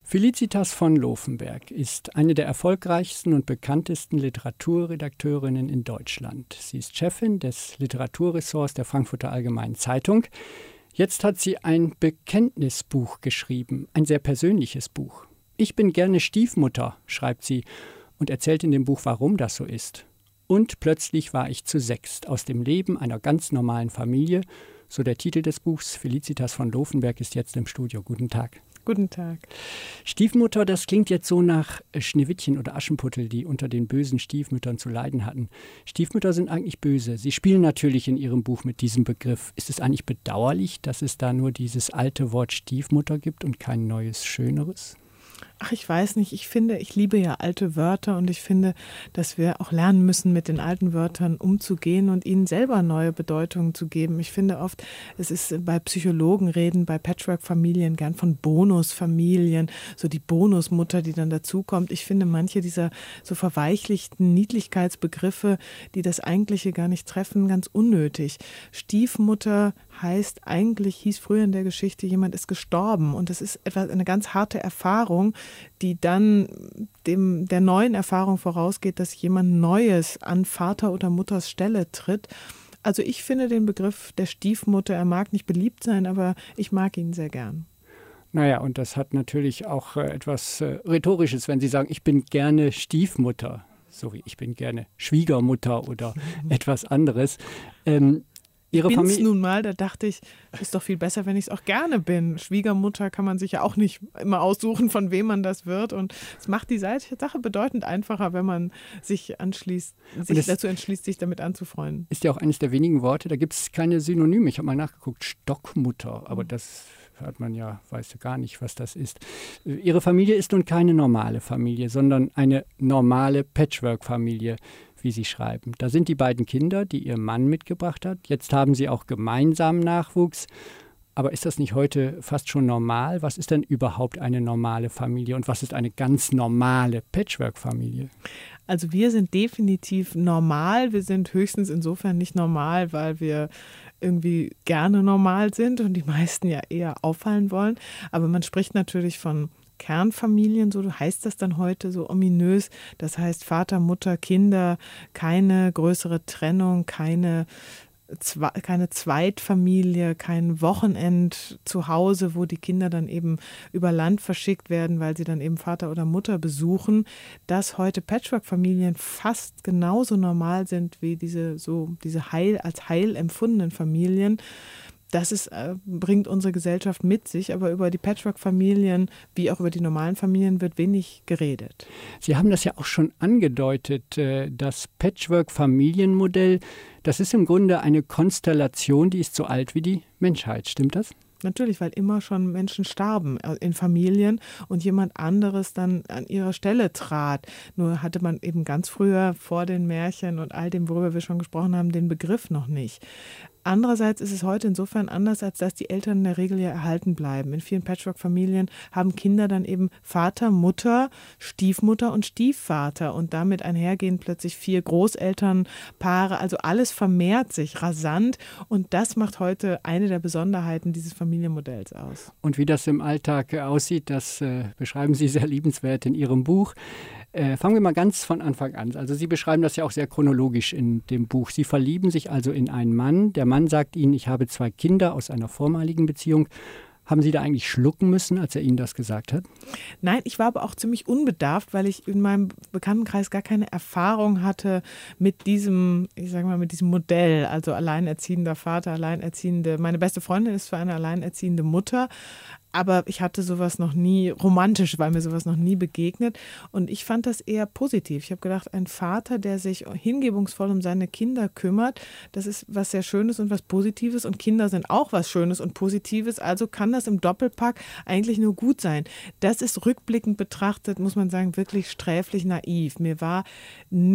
Felicitas von Lovenberg ist eine der erfolgreichsten und bekanntesten Literaturredakteurinnen in Deutschland. Sie ist Chefin des Literaturressorts der Frankfurter Allgemeinen Zeitung. Jetzt hat sie ein Bekenntnisbuch geschrieben, ein sehr persönliches Buch. Ich bin gerne Stiefmutter, schreibt sie und erzählt in dem Buch, warum das so ist. Und plötzlich war ich zu sechst aus dem Leben einer ganz normalen Familie. So der Titel des Buchs. Felicitas von Lovenberg ist jetzt im Studio. Guten Tag. Guten Tag. Stiefmutter, das klingt jetzt so nach Schneewittchen oder Aschenputtel, die unter den bösen Stiefmüttern zu leiden hatten. Stiefmütter sind eigentlich böse. Sie spielen natürlich in Ihrem Buch mit diesem Begriff. Ist es eigentlich bedauerlich, dass es da nur dieses alte Wort Stiefmutter gibt und kein neues, schöneres? Ach, ich weiß nicht. Ich liebe ja alte Wörter und ich finde, dass wir auch lernen müssen, mit den alten Wörtern umzugehen und ihnen selber neue Bedeutungen zu geben. Ich finde oft, es ist bei Psychologen reden, bei Patchwork-Familien gern von Bonusfamilien, so die Bonusmutter, die dann dazukommt. Ich finde manche dieser so verweichlichten Niedlichkeitsbegriffe, die das Eigentliche gar nicht treffen, ganz unnötig. Stiefmutter hieß früher in der Geschichte, jemand ist gestorben und das ist eine ganz harte Erfahrung, die dann der neuen Erfahrung vorausgeht, dass jemand Neues an Vater oder Mutters Stelle tritt. Also ich finde den Begriff der Stiefmutter, er mag nicht beliebt sein, aber ich mag ihn sehr gern. Naja, und das hat natürlich auch etwas Rhetorisches, wenn Sie sagen, ich bin gerne Stiefmutter, so wie ich bin gerne Schwiegermutter oder etwas anderes. Ich bin es nun mal, da dachte ich, ist doch viel besser, wenn ich es auch gerne bin. Schwiegermutter kann man sich ja auch nicht immer aussuchen, von wem man das wird. Und es macht die Sache bedeutend einfacher, wenn man sich dazu entschließt, sich damit anzufreunden. Ist ja auch eines der wenigen Worte, da gibt es keine Synonyme. Ich habe mal nachgeguckt, Stockmutter, aber das hat man ja, weiß ja gar nicht, was das ist. Ihre Familie ist nun keine normale Familie, sondern eine normale Patchwork-Familie, wie Sie schreiben. Da sind die beiden Kinder, die Ihr Mann mitgebracht hat. Jetzt haben Sie auch gemeinsamen Nachwuchs. Aber ist das nicht heute fast schon normal? Was ist denn überhaupt eine normale Familie und was ist eine ganz normale Patchwork-Familie? Also wir sind definitiv normal. Wir sind höchstens insofern nicht normal, weil wir irgendwie gerne normal sind und die meisten ja eher auffallen wollen. Aber man spricht natürlich von Kernfamilien, so heißt das dann heute so ominös. Das heißt Vater, Mutter, Kinder, keine größere Trennung, keine Zweitfamilie, kein Wochenend zu Hause, wo die Kinder dann eben über Land verschickt werden, weil sie dann eben Vater oder Mutter besuchen, dass heute Patchwork-Familien fast genauso normal sind wie diese als heil empfundenen Familien. Das bringt unsere Gesellschaft mit sich, aber über die Patchwork-Familien wie auch über die normalen Familien wird wenig geredet. Sie haben das ja auch schon angedeutet, das Patchwork-Familienmodell, das ist im Grunde eine Konstellation, die ist so alt wie die Menschheit, stimmt das? Natürlich, weil immer schon Menschen starben in Familien und jemand anderes dann an ihre Stelle trat. Nur hatte man eben ganz früher vor den Märchen und all dem, worüber wir schon gesprochen haben, den Begriff noch nicht. Andererseits ist es heute insofern anders, als dass die Eltern in der Regel ja erhalten bleiben. In vielen Patchwork-Familien haben Kinder dann eben Vater, Mutter, Stiefmutter und Stiefvater und damit einhergehen plötzlich 4 Großelternpaare. Also alles vermehrt sich rasant und das macht heute eine der Besonderheiten dieses Familienmodells aus. Und wie das im Alltag aussieht, das beschreiben Sie sehr liebenswert in Ihrem Buch. Fangen wir mal ganz von Anfang an. Also Sie beschreiben das ja auch sehr chronologisch in dem Buch. Sie verlieben sich also in einen Mann. Der Mann sagt Ihnen, ich habe 2 Kinder aus einer vormaligen Beziehung. Haben Sie da eigentlich schlucken müssen, als er Ihnen das gesagt hat? Nein, ich war aber auch ziemlich unbedarft, weil ich in meinem Bekanntenkreis gar keine Erfahrung hatte mit diesem Modell. Also alleinerziehender Vater, alleinerziehende. Meine beste Freundin ist zwar eine alleinerziehende Mutter, aber ich hatte sowas noch nie, romantisch war mir sowas noch nie begegnet und ich fand das eher positiv. Ich habe gedacht, ein Vater, der sich hingebungsvoll um seine Kinder kümmert, das ist was sehr Schönes und was Positives und Kinder sind auch was Schönes und Positives, also kann das im Doppelpack eigentlich nur gut sein. Das ist rückblickend betrachtet, muss man sagen, wirklich sträflich naiv. Mir war nicht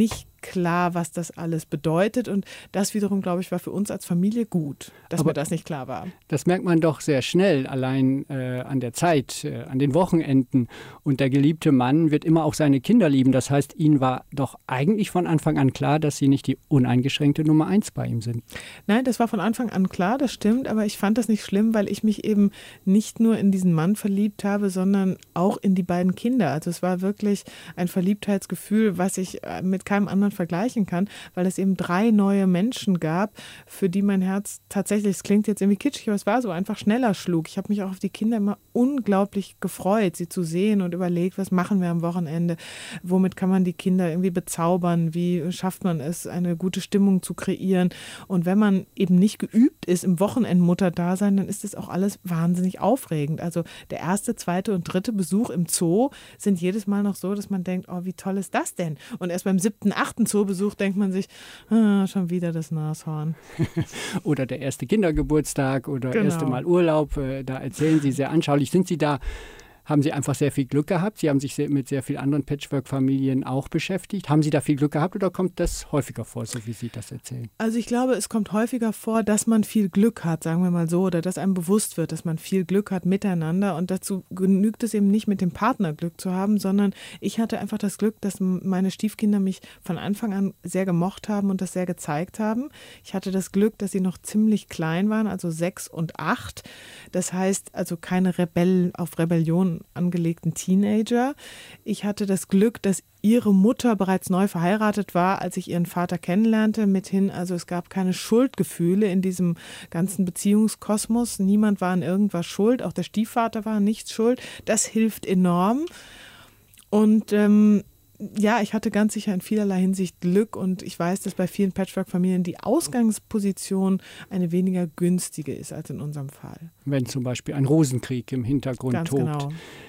klar, was das alles bedeutet. Und das wiederum, glaube ich, war für uns als Familie gut, dass mir das nicht klar war. Das merkt man doch sehr schnell, allein an der Zeit, an den Wochenenden. Und der geliebte Mann wird immer auch seine Kinder lieben. Das heißt, Ihnen war doch eigentlich von Anfang an klar, dass Sie nicht die uneingeschränkte Nummer 1 bei ihm sind. Nein, das war von Anfang an klar, das stimmt. Aber ich fand das nicht schlimm, weil ich mich eben nicht nur in diesen Mann verliebt habe, sondern auch in die beiden Kinder. Also es war wirklich ein Verliebtheitsgefühl, was ich mit keinem anderen vergleichen kann, weil es eben 3 neue Menschen gab, für die mein Herz tatsächlich, es klingt jetzt irgendwie kitschig, aber es war so, einfach schneller schlug. Ich habe mich auch auf die Kinder immer unglaublich gefreut, sie zu sehen und überlegt, was machen wir am Wochenende, womit kann man die Kinder irgendwie bezaubern, wie schafft man es, eine gute Stimmung zu kreieren. Und wenn man eben nicht geübt ist im Wochenendmutterdasein, dann ist das auch alles wahnsinnig aufregend. Also der erste, zweite und dritte Besuch im Zoo sind jedes Mal noch so, dass man denkt, oh, wie toll ist das denn? Und erst beim 7., 8. Zoobesuch denkt man sich, schon wieder das Nashorn. Oder der erste Kindergeburtstag oder erste Mal Urlaub, da erzählen Sie sehr anschaulich. Haben Sie einfach sehr viel Glück gehabt? Sie haben sich mit sehr vielen anderen Patchwork-Familien auch beschäftigt. Haben Sie da viel Glück gehabt oder kommt das häufiger vor, so wie Sie das erzählen? Also ich glaube, es kommt häufiger vor, dass man viel Glück hat, sagen wir mal so, oder dass einem bewusst wird, dass man viel Glück hat miteinander. Und dazu genügt es eben nicht, mit dem Partner Glück zu haben, sondern ich hatte einfach das Glück, dass meine Stiefkinder mich von Anfang an sehr gemocht haben und das sehr gezeigt haben. Ich hatte das Glück, dass sie noch ziemlich klein waren, also 6 und 8. Das heißt also keine auf Rebellion angelegten Teenager. Ich hatte das Glück, dass ihre Mutter bereits neu verheiratet war, als ich ihren Vater kennenlernte. Mithin, also es gab keine Schuldgefühle in diesem ganzen Beziehungskosmos. Niemand war an irgendwas schuld, auch der Stiefvater war an nichts schuld. Das hilft enorm. Und ja, ich hatte ganz sicher in vielerlei Hinsicht Glück und ich weiß, dass bei vielen Patchwork-Familien die Ausgangsposition eine weniger günstige ist als in unserem Fall. Wenn zum Beispiel ein Rosenkrieg im Hintergrund ganz tobt. Genau.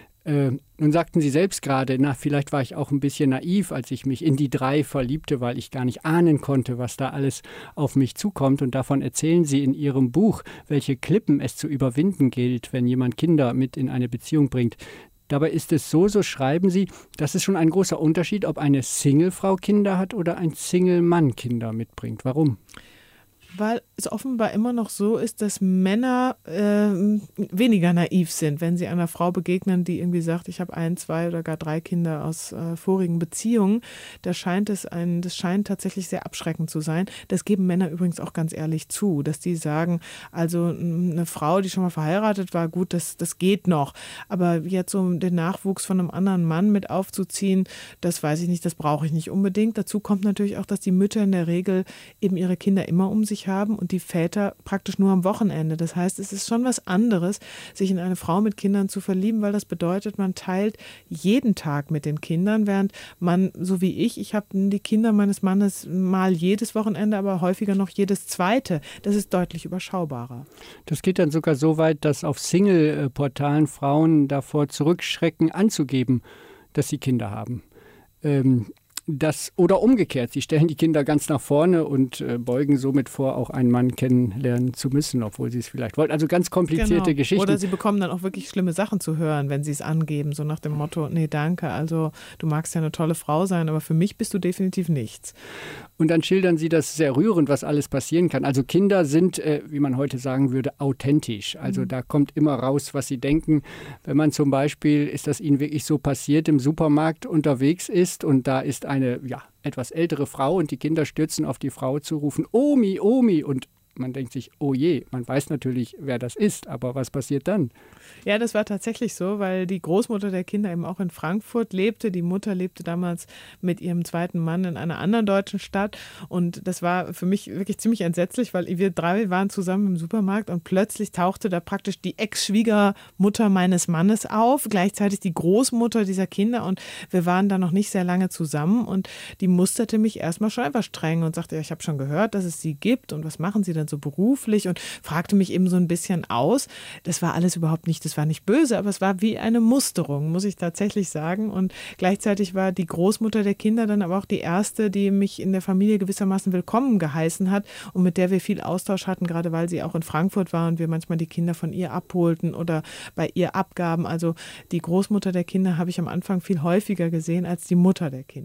Nun sagten Sie selbst gerade, vielleicht war ich auch ein bisschen naiv, als ich mich in die 3 verliebte, weil ich gar nicht ahnen konnte, was da alles auf mich zukommt. Und davon erzählen Sie in Ihrem Buch, welche Klippen es zu überwinden gilt, wenn jemand Kinder mit in eine Beziehung bringt. Dabei ist es so schreiben Sie, dass es schon ein großer Unterschied, ob eine Singlefrau Kinder hat oder ein Single-Mann Kinder mitbringt. Warum? Weil es offenbar immer noch so ist, dass Männer weniger naiv sind, wenn sie einer Frau begegnen, die irgendwie sagt, ich habe 1, 2 oder gar 3 Kinder aus vorigen Beziehungen. Das scheint tatsächlich sehr abschreckend zu sein. Das geben Männer übrigens auch ganz ehrlich zu, dass die sagen, also eine Frau, die schon mal verheiratet war, gut, das geht noch. Aber jetzt so den Nachwuchs von einem anderen Mann mit aufzuziehen, das weiß ich nicht, das brauche ich nicht unbedingt. Dazu kommt natürlich auch, dass die Mütter in der Regel eben ihre Kinder immer um sich haben und die Väter praktisch nur am Wochenende. Das heißt, es ist schon was anderes, sich in eine Frau mit Kindern zu verlieben, weil das bedeutet, man teilt jeden Tag mit den Kindern, während man, so wie ich habe die Kinder meines Mannes mal jedes Wochenende, aber häufiger noch jedes zweite. Das ist deutlich überschaubarer. Das geht dann sogar so weit, dass auf Single-Portalen Frauen davor zurückschrecken, anzugeben, dass sie Kinder haben. Oder umgekehrt, sie stellen die Kinder ganz nach vorne und beugen somit vor, auch einen Mann kennenlernen zu müssen, obwohl sie es vielleicht wollten. Also ganz komplizierte Geschichten. Oder sie bekommen dann auch wirklich schlimme Sachen zu hören, wenn sie es angeben, so nach dem Motto, nee, danke, also du magst ja eine tolle Frau sein, aber für mich bist du definitiv nichts. Und dann schildern sie das sehr rührend, was alles passieren kann. Also Kinder sind, wie man heute sagen würde, authentisch. Also da kommt immer raus, was sie denken. Wenn man zum Beispiel, ist das ihnen wirklich so passiert, im Supermarkt unterwegs ist und da ist eine etwas ältere Frau und die Kinder stürzen auf die Frau zu, rufen Omi, Omi und man denkt sich, oh je, man weiß natürlich, wer das ist, aber was passiert dann? Ja, das war tatsächlich so, weil die Großmutter der Kinder eben auch in Frankfurt lebte. Die Mutter lebte damals mit ihrem zweiten Mann in einer anderen deutschen Stadt und das war für mich wirklich ziemlich entsetzlich, weil wir 3 waren zusammen im Supermarkt und plötzlich tauchte da praktisch die Ex-Schwiegermutter meines Mannes auf, gleichzeitig die Großmutter dieser Kinder und wir waren da noch nicht sehr lange zusammen und die musterte mich erstmal schon etwas streng und sagte, ja, ich habe schon gehört, dass es sie gibt und was machen Sie denn so beruflich und fragte mich eben so ein bisschen aus. Das war alles überhaupt nicht, das war nicht böse, aber es war wie eine Musterung, muss ich tatsächlich sagen. Und gleichzeitig war die Großmutter der Kinder dann aber auch die erste, die mich in der Familie gewissermaßen willkommen geheißen hat und mit der wir viel Austausch hatten, gerade weil sie auch in Frankfurt war und wir manchmal die Kinder von ihr abholten oder bei ihr abgaben. Also die Großmutter der Kinder habe ich am Anfang viel häufiger gesehen als die Mutter der Kinder.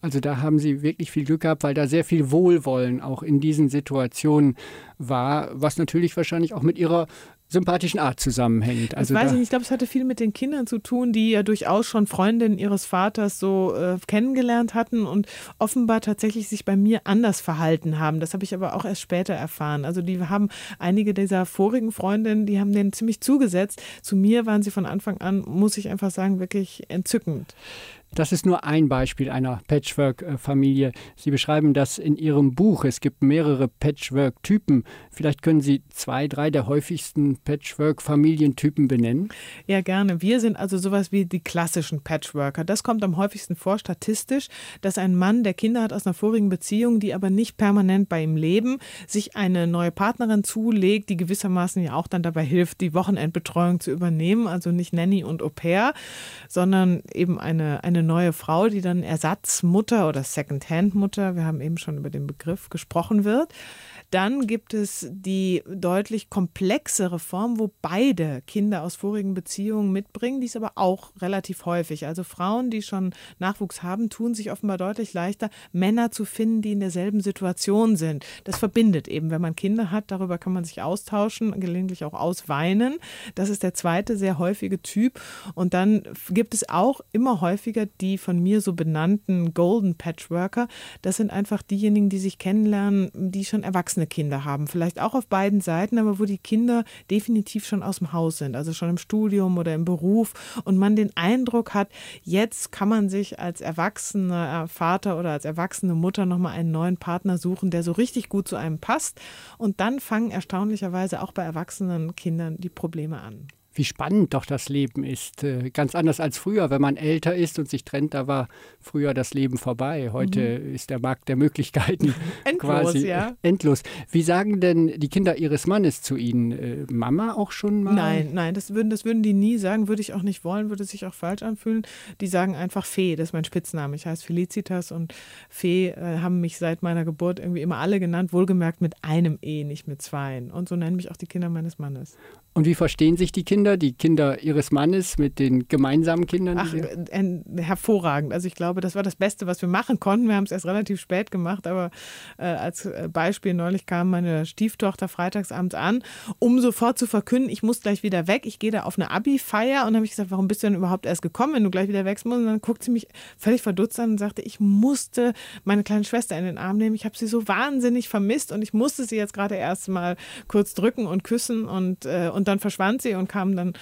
Also da haben Sie wirklich viel Glück gehabt, weil da sehr viel Wohlwollen auch in diesen Situationen war, was natürlich wahrscheinlich auch mit Ihrer sympathischen Art zusammenhängt. Also das weiß ich nicht. Ich glaube, es hatte viel mit den Kindern zu tun, die ja durchaus schon Freundinnen ihres Vaters so kennengelernt hatten und offenbar tatsächlich sich bei mir anders verhalten haben. Das habe ich aber auch erst später erfahren. Also die haben einige dieser vorigen Freundinnen, die haben denen ziemlich zugesetzt. Zu mir waren sie von Anfang an, muss ich einfach sagen, wirklich entzückend. Das ist nur ein Beispiel einer Patchwork-Familie. Sie beschreiben das in Ihrem Buch. Es gibt mehrere Patchwork-Typen. Vielleicht können Sie 2, 3 der häufigsten Patchwork-Familientypen benennen? Ja, gerne. Wir sind also sowas wie die klassischen Patchworker. Das kommt am häufigsten vor statistisch, dass ein Mann, der Kinder hat aus einer vorigen Beziehung, die aber nicht permanent bei ihm leben, sich eine neue Partnerin zulegt, die gewissermaßen ja auch dann dabei hilft, die Wochenendbetreuung zu übernehmen. Also nicht Nanny und Au-pair, sondern eben eine neue Frau, die dann Ersatzmutter oder Second-Hand-Mutter, wir haben eben schon über den Begriff gesprochen wird. Dann gibt es die deutlich komplexere Form, wo beide Kinder aus vorigen Beziehungen mitbringen. Die ist aber auch relativ häufig. Also Frauen, die schon Nachwuchs haben, tun sich offenbar deutlich leichter, Männer zu finden, die in derselben Situation sind. Das verbindet eben, wenn man Kinder hat. Darüber kann man sich austauschen, gelegentlich auch ausweinen. Das ist der zweite sehr häufige Typ. Und dann gibt es auch immer häufiger die von mir so benannten Golden Patchworker. Das sind einfach diejenigen, die sich kennenlernen, die schon erwachsene Kinder haben. Vielleicht auch auf beiden Seiten, aber wo die Kinder definitiv schon aus dem Haus sind, also schon im Studium oder im Beruf und man den Eindruck hat, jetzt kann man sich als erwachsener Vater oder als erwachsene Mutter nochmal einen neuen Partner suchen, der so richtig gut zu einem passt. Und dann fangen erstaunlicherweise auch bei erwachsenen Kindern die Probleme an. Wie spannend doch das Leben ist. Ganz anders als früher, wenn man älter ist und sich trennt, da war früher das Leben vorbei. Heute ist der Markt der Möglichkeiten quasi endlos. Wie sagen denn die Kinder Ihres Mannes zu Ihnen? Mama auch schon mal? Nein, das würden die nie sagen, würde ich auch nicht wollen, würde sich auch falsch anfühlen. Die sagen einfach Fee, das ist mein Spitzname. Ich heiße Felicitas und Fee haben mich seit meiner Geburt irgendwie immer alle genannt, wohlgemerkt mit einem E, nicht mit 2. Und so nennen mich auch die Kinder meines Mannes. Und wie verstehen sich die Kinder Ihres Mannes mit den gemeinsamen Kindern? Ach, hervorragend. Also ich glaube, das war das Beste, was wir machen konnten. Wir haben es erst relativ spät gemacht, aber als Beispiel, neulich kam meine Stieftochter freitagsabends an, um sofort zu verkünden, ich muss gleich wieder weg. Ich gehe da auf eine Abi-Feier und dann habe ich gesagt, warum bist du denn überhaupt erst gekommen, wenn du gleich wieder weg musst? Und dann guckt sie mich völlig verdutzt an und sagte, ich musste meine kleine Schwester in den Arm nehmen. Ich habe sie so wahnsinnig vermisst und ich musste sie jetzt gerade erst mal kurz drücken und küssen und dann verschwand sie und kam dann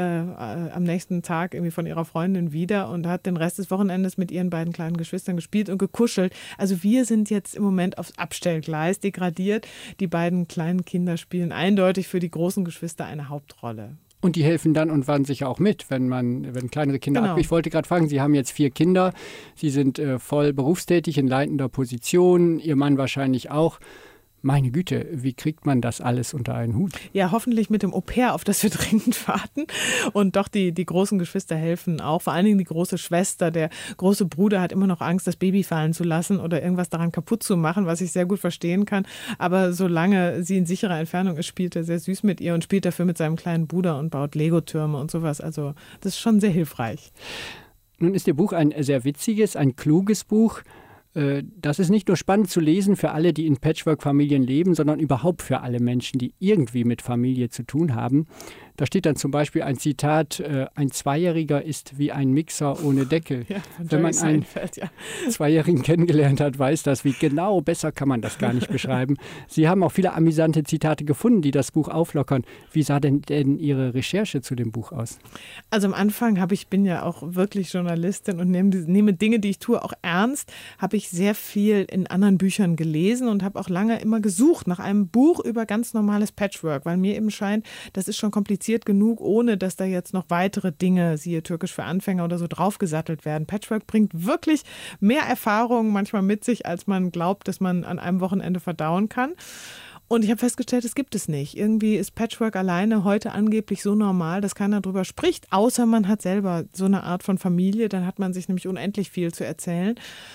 am nächsten Tag irgendwie von ihrer Freundin wieder und hat den Rest des Wochenendes mit ihren beiden kleinen Geschwistern gespielt und gekuschelt. Also wir sind jetzt im Moment aufs Abstellgleis degradiert. Die beiden kleinen Kinder spielen eindeutig für die großen Geschwister eine Hauptrolle. Und die helfen dann und waren sicher auch mit, wenn kleinere Kinder Ich wollte gerade fragen, Sie haben jetzt 4 Kinder, Sie sind voll berufstätig in leitender Position, Ihr Mann wahrscheinlich auch. Meine Güte, wie kriegt man das alles unter einen Hut? Ja, hoffentlich mit dem Au-pair, auf das wir dringend warten. Und doch, die großen Geschwister helfen auch. Vor allen Dingen die große Schwester. Der große Bruder hat immer noch Angst, das Baby fallen zu lassen oder irgendwas daran kaputt zu machen, was ich sehr gut verstehen kann. Aber solange sie in sicherer Entfernung ist, spielt er sehr süß mit ihr und spielt dafür mit seinem kleinen Bruder und baut Lego-Türme und sowas. Also das ist schon sehr hilfreich. Nun ist Ihr Buch ein sehr witziges, ein kluges Buch. Das ist nicht nur spannend zu lesen für alle, die in Patchwork-Familien leben, sondern überhaupt für alle Menschen, die irgendwie mit Familie zu tun haben. Da steht dann zum Beispiel ein Zitat, ein Zweijähriger ist wie ein Mixer ohne Deckel. Ja, wenn man einen Zweijährigen kennengelernt hat, weiß das, wie genau, besser kann man das gar nicht beschreiben. Sie haben auch viele amüsante Zitate gefunden, die das Buch auflockern. Wie sah denn Ihre Recherche zu dem Buch aus? Also am Anfang bin ja auch wirklich Journalistin und nehme Dinge, die ich tue, auch ernst, habe ich sehr viel in anderen Büchern gelesen und habe auch lange immer gesucht nach einem Buch über ganz normales Patchwork, weil mir eben scheint, das ist schon kompliziert genug, ohne dass da jetzt noch weitere Dinge, siehe Türkisch für Anfänger oder so, draufgesattelt werden. Patchwork bringt wirklich mehr Erfahrung manchmal mit sich, als man glaubt, dass man an einem Wochenende verdauen kann. Und ich habe festgestellt, es gibt es nicht. Irgendwie ist Patchwork alleine heute angeblich so normal, dass keiner drüber spricht, außer man hat selber so eine Art von Familie, dann hat man sich nämlich unendlich viel zu erzählen.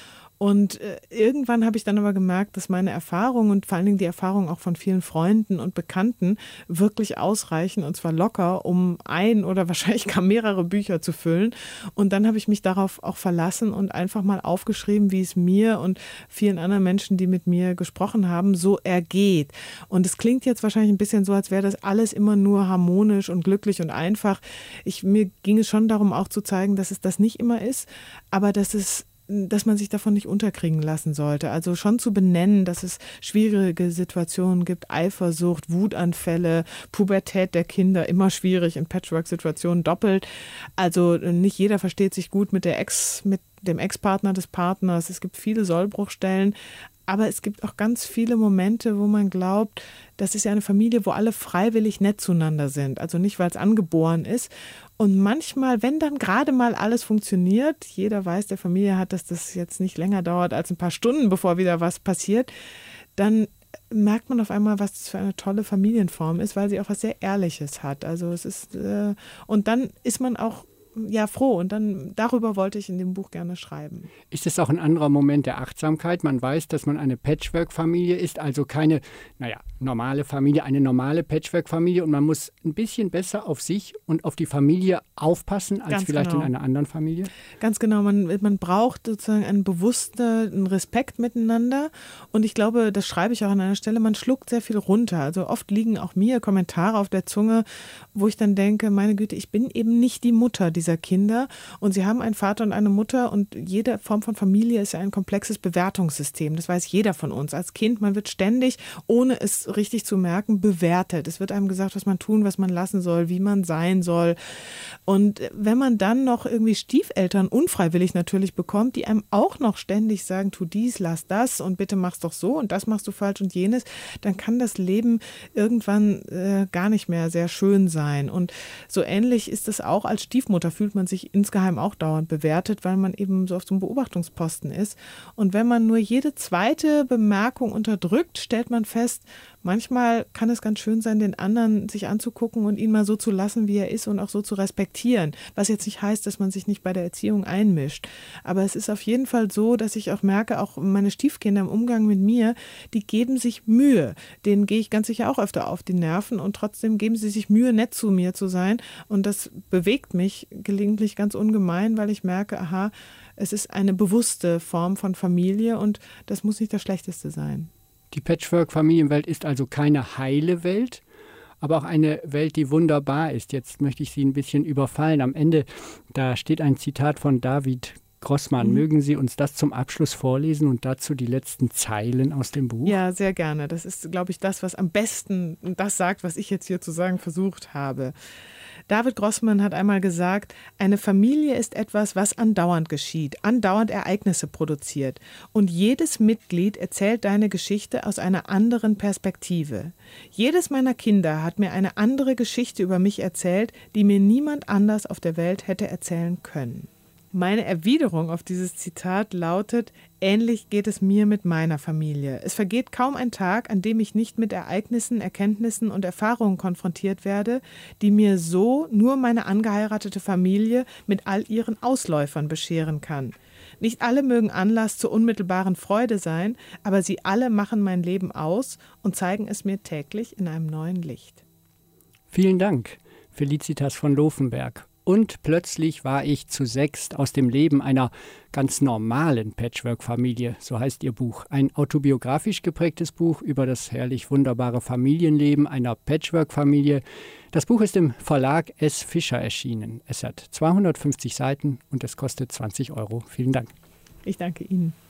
Und irgendwann habe ich dann aber gemerkt, dass meine Erfahrungen und vor allen Dingen die Erfahrungen auch von vielen Freunden und Bekannten wirklich ausreichen, und zwar locker, um ein oder wahrscheinlich gar mehrere Bücher zu füllen. Und dann habe ich mich darauf auch verlassen und einfach mal aufgeschrieben, wie es mir und vielen anderen Menschen, die mit mir gesprochen haben, so ergeht. Und es klingt jetzt wahrscheinlich ein bisschen so, als wäre das alles immer nur harmonisch und glücklich und einfach. Mir ging es schon darum, auch zu zeigen, dass es das nicht immer ist, aber dass man sich davon nicht unterkriegen lassen sollte. Also schon zu benennen, dass es schwierige Situationen gibt, Eifersucht, Wutanfälle, Pubertät der Kinder, immer schwierig, in Patchwork-Situationen doppelt. Also nicht jeder versteht sich gut mit dem Ex-Partner des Partners. Es gibt viele Sollbruchstellen, aber es gibt auch ganz viele Momente, wo man glaubt, das ist ja eine Familie, wo alle freiwillig nett zueinander sind. Also nicht, weil es angeboren ist. Und manchmal, wenn dann gerade mal alles funktioniert, jeder weiß, der Familie hat, dass das jetzt nicht länger dauert als ein paar Stunden, bevor wieder was passiert, dann merkt man auf einmal, was das für eine tolle Familienform ist, weil sie auch was sehr Ehrliches hat. Also es ist, und dann ist man auch froh. Und dann darüber wollte ich in dem Buch gerne schreiben. Ist es auch ein anderer Moment der Achtsamkeit? Man weiß, dass man eine Patchwork-Familie ist, also keine, normale Familie, eine normale Patchwork-Familie, und man muss ein bisschen besser auf sich und auf die Familie aufpassen als Ganz vielleicht genau. in einer anderen Familie? Ganz genau. Man braucht sozusagen einen bewussten Respekt miteinander. Und ich glaube, das schreibe ich auch an einer Stelle, man schluckt sehr viel runter. Also oft liegen auch mir Kommentare auf der Zunge, wo ich dann denke, meine Güte, ich bin eben nicht die Mutter dieser Kinder, und sie haben einen Vater und eine Mutter, und jede Form von Familie ist ja ein komplexes Bewertungssystem. Das weiß jeder von uns. Als Kind, man wird ständig, ohne es richtig zu merken, bewertet. Es wird einem gesagt, was man tun, was man lassen soll, wie man sein soll. Und wenn man dann noch irgendwie Stiefeltern unfreiwillig natürlich bekommt, die einem auch noch ständig sagen, tu dies, lass das und bitte mach's doch so und das machst du falsch und jenes, dann kann das Leben irgendwann gar nicht mehr sehr schön sein. Und so ähnlich ist es auch als Stiefmutter, fühlt man sich insgeheim auch dauernd bewertet, weil man eben so auf so einem Beobachtungsposten ist. Und wenn man nur jede zweite Bemerkung unterdrückt, stellt man fest, manchmal kann es ganz schön sein, den anderen sich anzugucken und ihn mal so zu lassen, wie er ist, und auch so zu respektieren. Was jetzt nicht heißt, dass man sich nicht bei der Erziehung einmischt. Aber es ist auf jeden Fall so, dass ich auch merke, auch meine Stiefkinder im Umgang mit mir, die geben sich Mühe. Denen gehe ich ganz sicher auch öfter auf die Nerven, und trotzdem geben sie sich Mühe, nett zu mir zu sein. Und das bewegt mich gelegentlich ganz ungemein, weil ich merke, aha, es ist eine bewusste Form von Familie, und das muss nicht das Schlechteste sein. Die Patchwork-Familienwelt ist also keine heile Welt, aber auch eine Welt, die wunderbar ist. Jetzt möchte ich Sie ein bisschen überfallen. Am Ende, da steht ein Zitat von David Grossmann. Mögen Sie uns das zum Abschluss vorlesen und dazu die letzten Zeilen aus dem Buch? Ja, sehr gerne. Das ist, glaube ich, das, was am besten das sagt, was ich jetzt hier zu sagen versucht habe. David Grossmann hat einmal gesagt, eine Familie ist etwas, was andauernd geschieht, andauernd Ereignisse produziert. Und jedes Mitglied erzählt deine Geschichte aus einer anderen Perspektive. Jedes meiner Kinder hat mir eine andere Geschichte über mich erzählt, die mir niemand anders auf der Welt hätte erzählen können. Meine Erwiderung auf dieses Zitat lautet, ähnlich geht es mir mit meiner Familie. Es vergeht kaum ein Tag, an dem ich nicht mit Ereignissen, Erkenntnissen und Erfahrungen konfrontiert werde, die mir so nur meine angeheiratete Familie mit all ihren Ausläufern bescheren kann. Nicht alle mögen Anlass zur unmittelbaren Freude sein, aber sie alle machen mein Leben aus und zeigen es mir täglich in einem neuen Licht. Vielen Dank, Felicitas von Lovenberg. Und plötzlich war ich zu sechst aus dem Leben einer ganz normalen Patchwork-Familie, so heißt ihr Buch. Ein autobiografisch geprägtes Buch über das herrlich wunderbare Familienleben einer Patchwork-Familie. Das Buch ist im Verlag S. Fischer erschienen. Es hat 250 Seiten und es kostet 20 €. Vielen Dank. Ich danke Ihnen.